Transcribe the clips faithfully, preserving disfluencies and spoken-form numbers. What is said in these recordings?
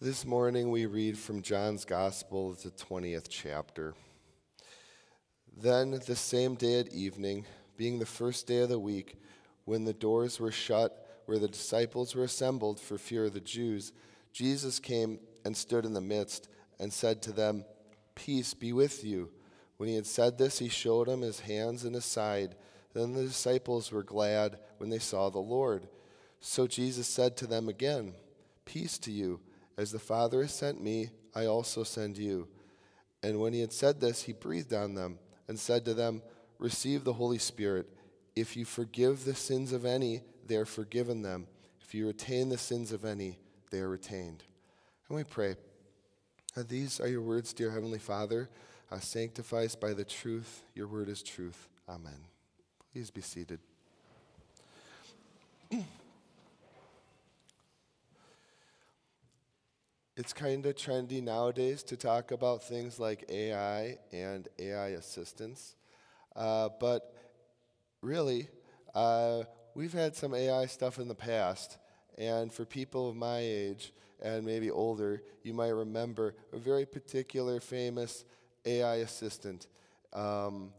This morning we read from John's Gospel, the twentieth chapter. Then the same day at evening, being the first day of the week, when the doors were shut, where the disciples were assembled for fear of the Jews, Jesus came and stood in the midst and said to them, "Peace be with you." When he had said this, he showed them his hands and his side. Then the disciples were glad when they saw the Lord. So Jesus said to them again, "Peace to you. As the Father has sent me, I also send you." And when he had said this, he breathed on them and said to them, "Receive the Holy Spirit. If you forgive the sins of any, they are forgiven them. If you retain the sins of any, they are retained." And we pray. Uh, These are your words, dear Heavenly Father. Uh, sanctify us by the truth. Your word is truth. Amen. Please be seated. It's kind of trendy nowadays to talk about things like A I and A I assistance. Uh, but really, uh, we've had some A I stuff in the past. And for people of my age and maybe older, you might remember a very particular famous A I assistant. Um,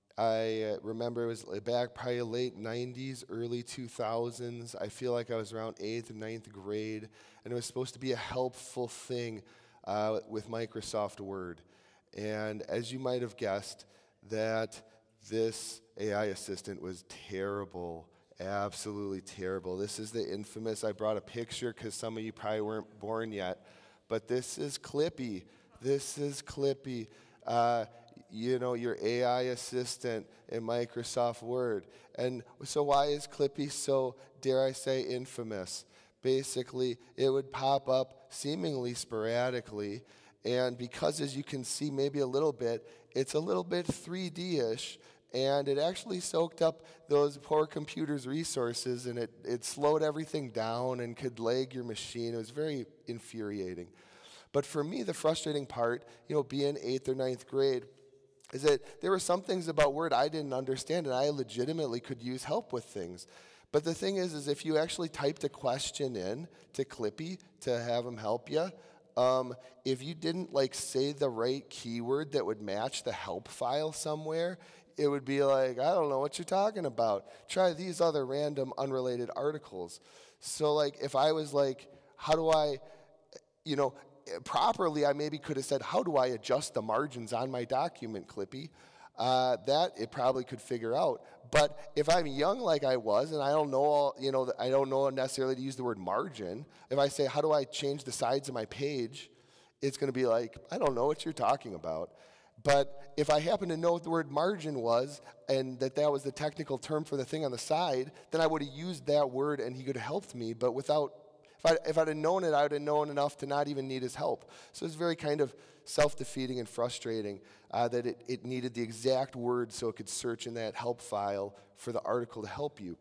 I uh, remember it was back probably late nineties, early two thousands. I feel like I was around eighth and ninth grade, and it was supposed to be a helpful thing uh, with Microsoft Word. And as you might have guessed, that this A I assistant was terrible, absolutely terrible. This is the infamous, I brought a picture because some of you probably weren't born yet, but this is Clippy. This is Clippy. Uh, you know, your A I assistant in Microsoft Word. And so why is Clippy so, dare I say, infamous? Basically, it would pop up seemingly sporadically, and because, as you can see maybe a little bit, it's a little bit three D-ish, and it actually soaked up those poor computers' resources, and it, it slowed everything down and could lag your machine. It was very infuriating. But for me, the frustrating part, you know, being eighth or ninth grade, is that there were some things about Word I didn't understand, and I legitimately could use help with things. But the thing is, is if you actually typed a question in to Clippy to have him help you, um, if you didn't like say the right keyword that would match the help file somewhere, it would be like, I don't know what you're talking about. Try these other random unrelated articles. So like if I was like, how do I, you know, properly, I maybe could have said, how do I adjust the margins on my document, Clippy? Uh, that it probably could figure out. But if I'm young like I was, and I don't know, all, you know, I don't know necessarily to use the word margin, if I say, how do I change the sides of my page, it's going to be like, I don't know what you're talking about. But if I happen to know what the word margin was, and that that was the technical term for the thing on the side, then I would have used that word and he could have helped me, but without If, I, if I'd have known it, I would have known enough to not even need his help. So it's very kind of self-defeating and frustrating uh, that it, it needed the exact word so it could search in that help file for the article to help you.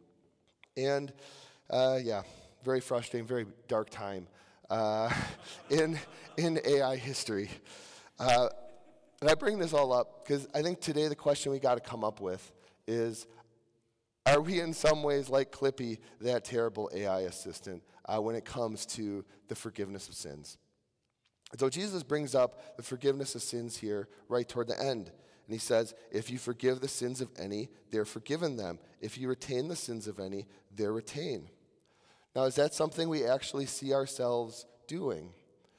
And uh, yeah, very frustrating, very dark time uh, in, in A I history. Uh, and I bring this all up because I think today the question we got to come up with is, are we in some ways like Clippy, that terrible A I assistant, uh, when it comes to the forgiveness of sins? And so Jesus brings up the forgiveness of sins here right toward the end. And he says, if you forgive the sins of any, they're forgiven them. If you retain the sins of any, they're retained. Now, is that something we actually see ourselves doing?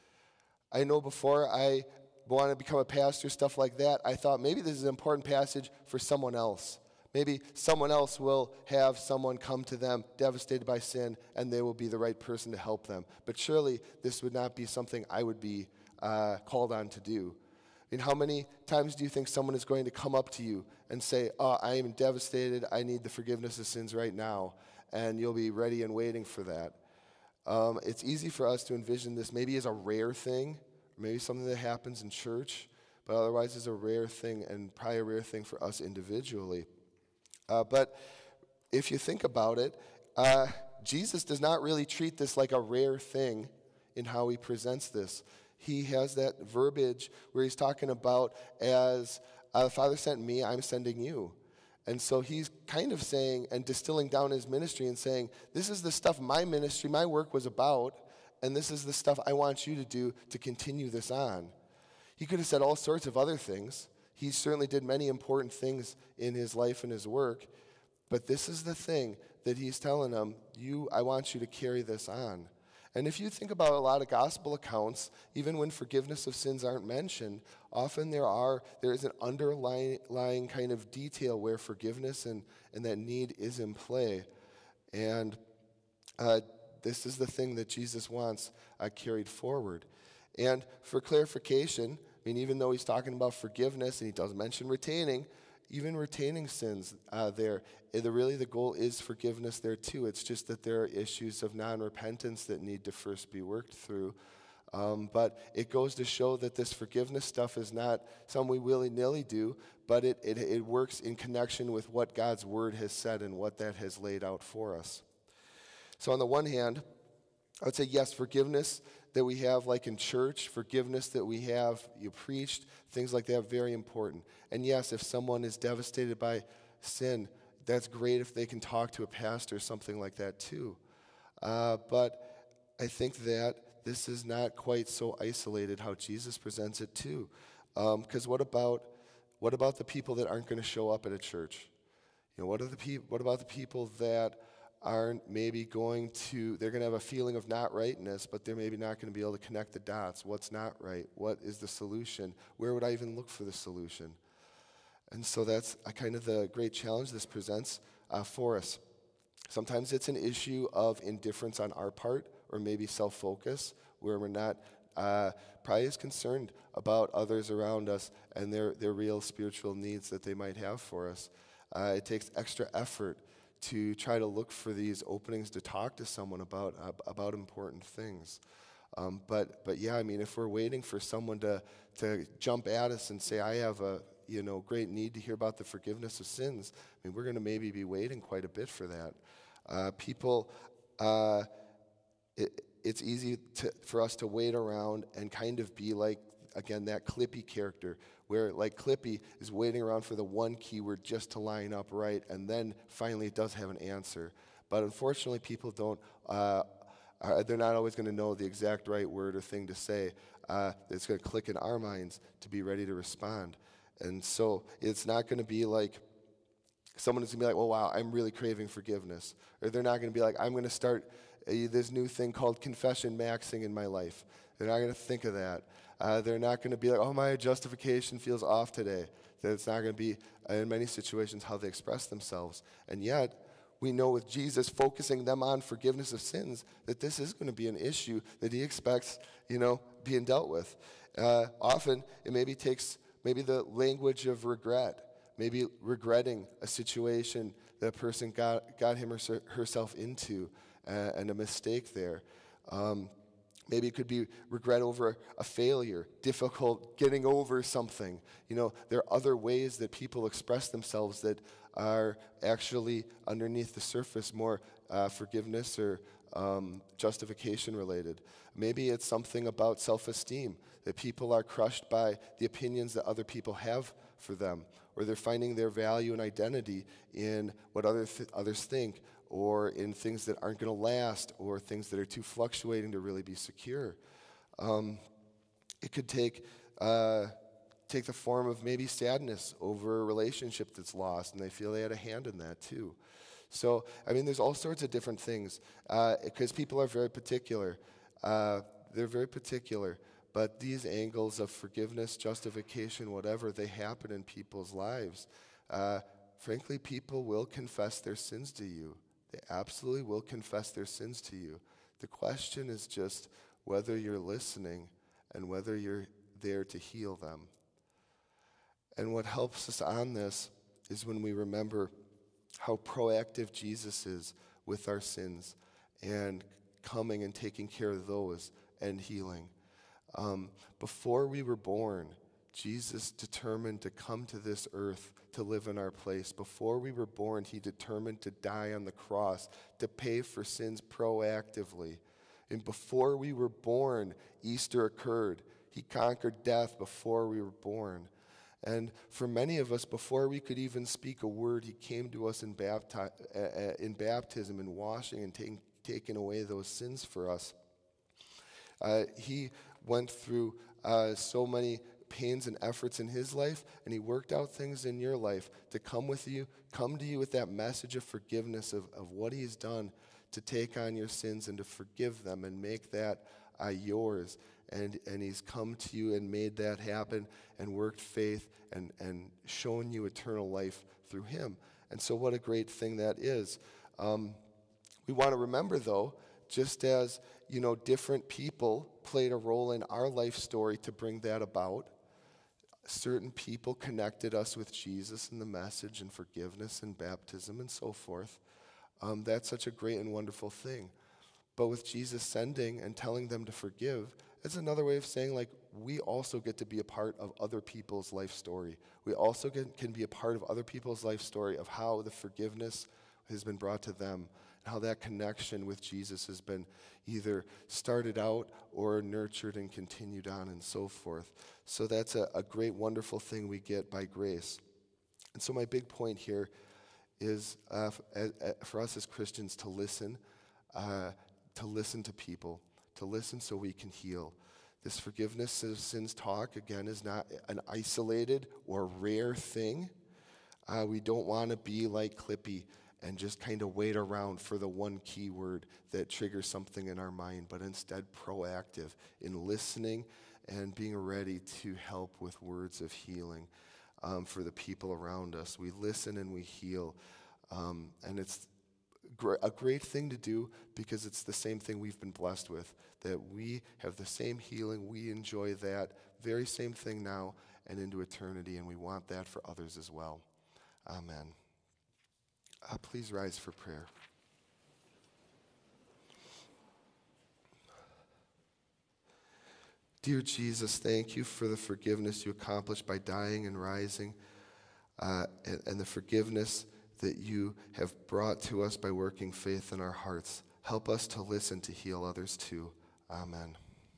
I know before I wanted to become a pastor, stuff like that, I thought maybe this is an important passage for someone else. Maybe someone else will have someone come to them devastated by sin, and they will be the right person to help them. But surely this would not be something I would be uh, called on to do. I mean, how many times do you think someone is going to come up to you and say, oh, I am devastated, I need the forgiveness of sins right now, and you'll be ready and waiting for that? Um, it's easy for us to envision this maybe as a rare thing, maybe something that happens in church, but otherwise it's a rare thing, and probably a rare thing for us individually. Uh, but if you think about it, uh, Jesus does not really treat this like a rare thing in how he presents this. He has that verbiage where he's talking about, as uh, the Father sent me, I'm sending you. And so he's kind of saying and distilling down his ministry and saying, this is the stuff my ministry, my work was about, and this is the stuff I want you to do to continue this on. He could have said all sorts of other things. He certainly did many important things in his life and his work, but this is the thing that he's telling them, you, I want you to carry this on. And if you think about a lot of gospel accounts, even when forgiveness of sins aren't mentioned, often there are there is an underlying kind of detail where forgiveness and, and that need is in play. And uh, this is the thing that Jesus wants uh, carried forward. And for clarification, I mean, even though he's talking about forgiveness and he does mention retaining, even retaining sins uh, there, the, really the goal is forgiveness there too. It's just that there are issues of non-repentance that need to first be worked through. Um, but it goes to show that this forgiveness stuff is not something we willy-nilly do, but it, it, it works in connection with what God's word has said and what that has laid out for us. So on the one hand, I would say yes, forgiveness that we have like in church, forgiveness that we have, you preached, things like that, very important. And yes, if someone is devastated by sin, that's great if they can talk to a pastor or something like that too. Uh, but I think that this is not quite so isolated how Jesus presents it too. Because um, what about what about the people that aren't going to show up at a church? You know, what are the peop- What about the people that aren't maybe going to, they're going to have a feeling of not rightness, but they're maybe not going to be able to connect the dots. What's not right? What is the solution? Where would I even look for the solution? And so that's a kind of the great challenge this presents uh, for us. Sometimes it's an issue of indifference on our part, or maybe self-focus, where we're not uh, probably as concerned about others around us and their, their real spiritual needs that they might have for us. Uh, it takes extra effort to try to look for these openings to talk to someone about uh, about important things. Um, but but yeah, I mean, if we're waiting for someone to to jump at us and say, I have a you know great need to hear about the forgiveness of sins, I mean, we're going to maybe be waiting quite a bit for that. Uh, people, uh, it, it's easy to, for us to wait around and kind of be like, again, that Clippy character, where like Clippy is waiting around for the one keyword just to line up right, and then finally it does have an answer. But unfortunately, people don't, uh, are, they're not always going to know the exact right word or thing to say. Uh, it's going to click in our minds to be ready to respond. And so it's not going to be like, someone is going to be like, well, wow, I'm really craving forgiveness. Or they're not going to be like, I'm going to start a, this new thing called confession maxing in my life. They're not going to think of that. Uh, they're not going to be like, oh, my justification feels off today. That it's not going to be, uh, in many situations, how they express themselves. And yet, we know with Jesus focusing them on forgiveness of sins, that this is going to be an issue that he expects, you know, being dealt with. Uh, often, it maybe takes maybe the language of regret, maybe regretting a situation that a person got, got him or herself into, uh, and a mistake there. Um, Maybe it could be regret over a failure, difficult getting over something. You know, there are other ways that people express themselves that are actually underneath the surface more uh, forgiveness or um, justification related. Maybe it's something about self-esteem, that people are crushed by the opinions that other people have for them, or they're finding their value and identity in what other th- others think, or in things that aren't going to last, or things that are too fluctuating to really be secure. Um, it could take uh, take the form of maybe sadness over a relationship that's lost, and they feel they had a hand in that too. So, I mean, there's all sorts of different things, because uh, people are very particular. Uh, they're very particular, but these angles of forgiveness, justification, whatever, they happen in people's lives. Uh, frankly, people will confess their sins to you. They absolutely will confess their sins to you. The question is just whether you're listening and whether you're there to heal them. And what helps us on this is when we remember how proactive Jesus is with our sins and coming and taking care of those and healing. Um, before we were born, Jesus determined to come to this earth to live in our place. Before we were born, he determined to die on the cross, to pay for sins proactively. And before we were born, Easter occurred. He conquered death before we were born. And for many of us, before we could even speak a word, he came to us in, bapti- uh, in baptism and washing and taking, taking away those sins for us. Uh, he went through uh, so many pains and efforts in his life, and he worked out things in your life to come with you, come to you with that message of forgiveness of, of what he's done to take on your sins and to forgive them and make that uh, yours. And, and he's come to you and made that happen and worked faith and, and shown you eternal life through him. And so what a great thing that is. Um, we want to remember, though, just as, you know, different people played a role in our life story to bring that about, certain people connected us with Jesus and the message and forgiveness and baptism and so forth. Um, that's such a great and wonderful thing. But with Jesus sending and telling them to forgive, it's another way of saying, like, we also get to be a part of other people's life story. We also get, can be a part of other people's life story of how the forgiveness has been brought to them, and how that connection with Jesus has been either started out or nurtured and continued on and so forth. So that's a, a great, wonderful thing we get by grace. And so my big point here is uh, f- a- a- for us as Christians to listen, uh, to listen to people, to listen so we can heal. This forgiveness of sins talk, again, is not an isolated or rare thing. Uh, we don't want to be like Clippy and just kind of wait around for the one key word that triggers something in our mind, but instead proactive in listening and being ready to help with words of healing um, for the people around us. We listen and we heal, um, and it's gr- a great thing to do because it's the same thing we've been blessed with, that we have the same healing, we enjoy that very same thing now and into eternity, and we want that for others as well. Amen. Uh, please rise for prayer. Dear Jesus, thank you for the forgiveness you accomplished by dying and rising, uh, and, and the forgiveness that you have brought to us by working faith in our hearts. Help us to listen to heal others too. Amen.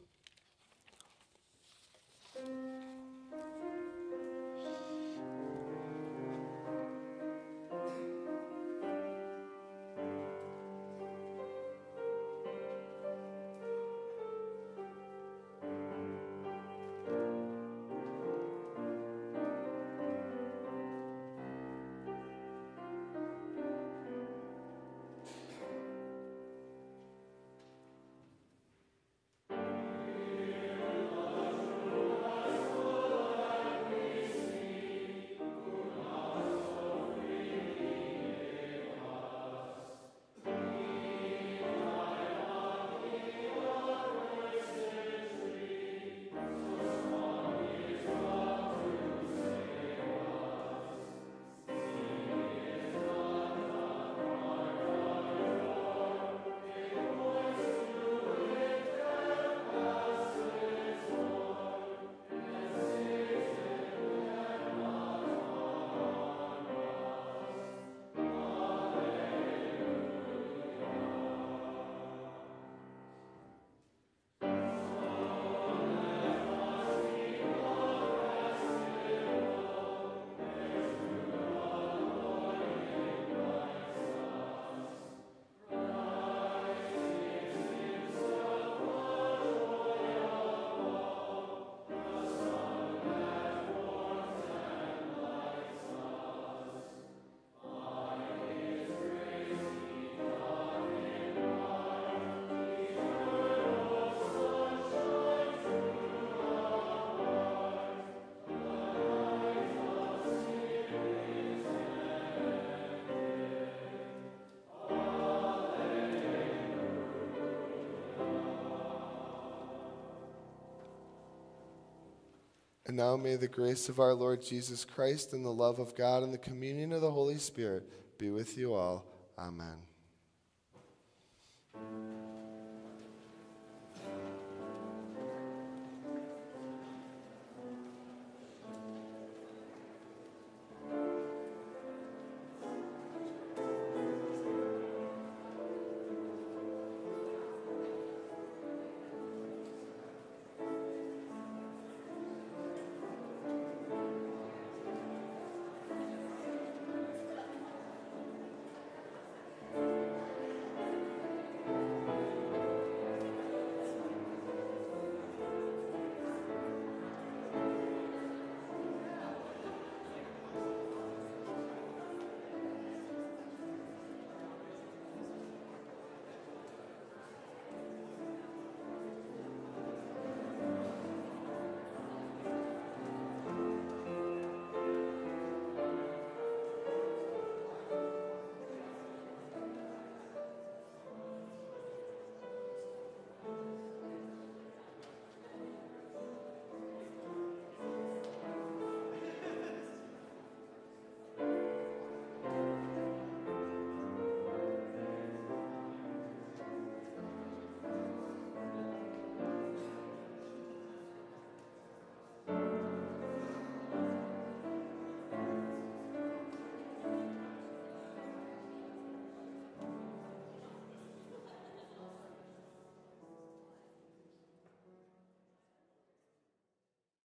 And now may the grace of our Lord Jesus Christ and the love of God and the communion of the Holy Spirit be with you all. Amen.